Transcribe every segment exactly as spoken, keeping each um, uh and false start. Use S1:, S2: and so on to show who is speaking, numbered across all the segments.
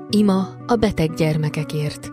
S1: Ima a beteg gyermekekért.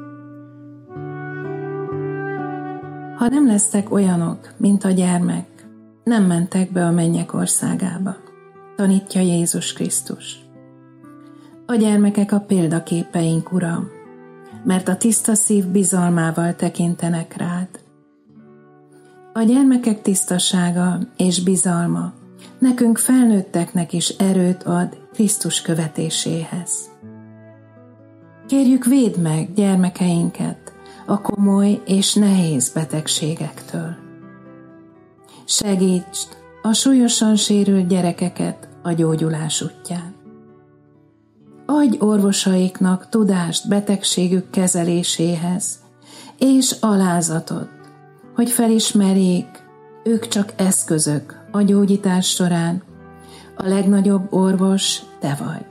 S2: Ha nem lesztek olyanok, mint a gyermek, nem mentek be a mennyek országába, tanítja Jézus Krisztus. A gyermekek a példaképeink, Uram, mert a tiszta szív bizalmával tekintenek rád. A gyermekek tisztasága és bizalma nekünk felnőtteknek is erőt ad Krisztus követéséhez. Kérjük, védd meg gyermekeinket a komoly és nehéz betegségektől. Segítsd a súlyosan sérült gyerekeket a gyógyulás útján. Adj orvosaiknak tudást betegségük kezeléséhez, és alázatot, hogy felismerjék, ők csak eszközök a gyógyítás során, a legnagyobb orvos te vagy.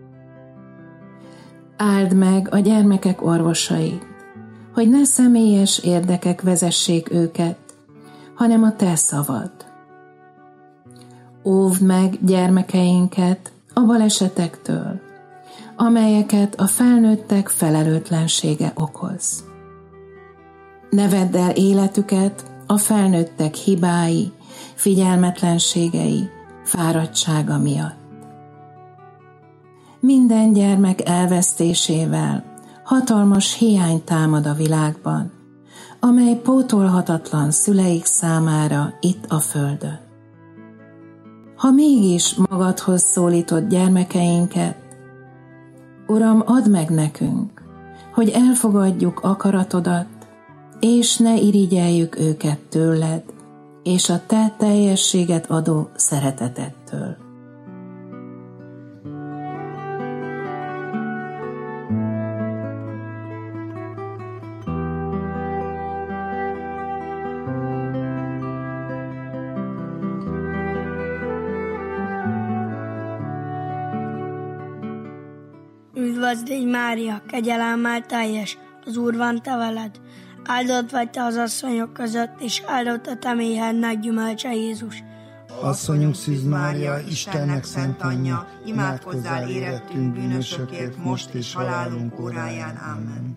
S2: Áld meg a gyermekek orvosait, hogy ne személyes érdekek vezessék őket, hanem a te szavad. Óvd meg gyermekeinket a balesetektől, amelyeket a felnőttek felelőtlensége okoz. Ne vedd el életüket a felnőttek hibái, figyelmetlenségei, fáradtsága miatt. Minden gyermek elvesztésével hatalmas hiány támad a világban, amely pótolhatatlan szüleik számára itt a földön. Ha mégis magadhoz szólítod gyermekeinket, Uram, add meg nekünk, hogy elfogadjuk akaratodat, és ne irigyeljük őket tőled, és a te teljességet adó szeretetettől.
S3: Üdvözlégy Mária, kegyelemmel teljes, az Úr van te veled. Áldott vagy te az asszonyok között, és áldott a te méhednek gyümölcse Jézus.
S4: Asszonyunk Szűz Mária, Istennek szent anyja, imádkozzál érettünk bűnösökért, most és halálunk óráján. Amen.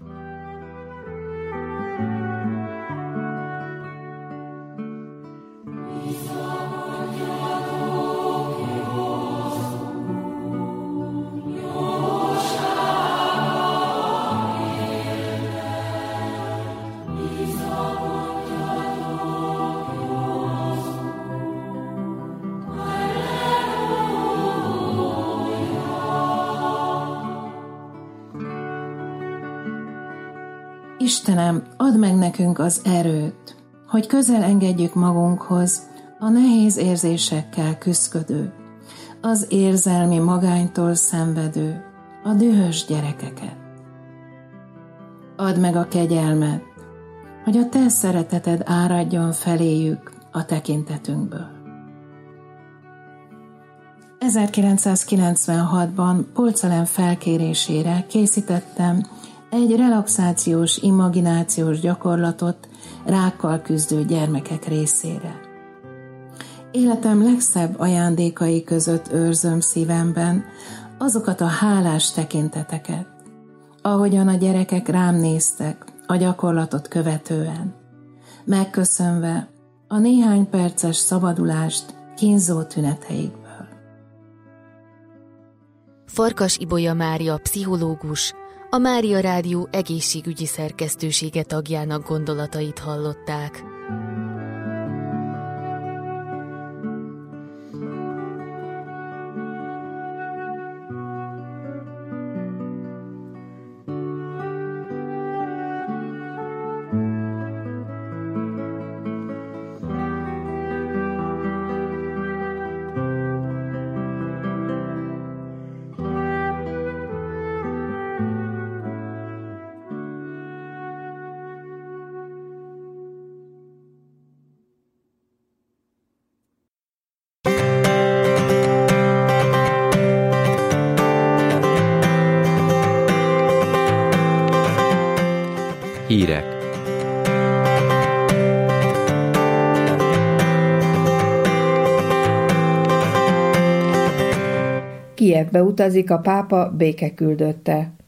S2: Istenem, add meg nekünk az erőt, hogy közel engedjük magunkhoz a nehéz érzésekkel küszködő, az érzelmi magánytól szenvedő, a dühös gyerekeket. Add meg a kegyelmet, hogy a te szereteted áradjon feléjük a tekintetünkből. ezerkilencszázkilencvenhatban Polczellen felkérésére készítettem egy relaxációs, imaginációs gyakorlatot rákkal küzdő gyermekek részére. Életem legszebb ajándékai között őrzöm szívemben azokat a hálás tekinteteket, ahogyan a gyerekek rám néztek a gyakorlatot követően, megköszönve a néhány perces szabadulást kínzó tüneteikből.
S1: Farkas Ibolya Mária pszichológus, a Mária Rádió egészségügyi szerkesztősége tagjának gondolatait hallották.
S5: Hírek.
S6: Kijevbe utazik a pápa békeküldötte.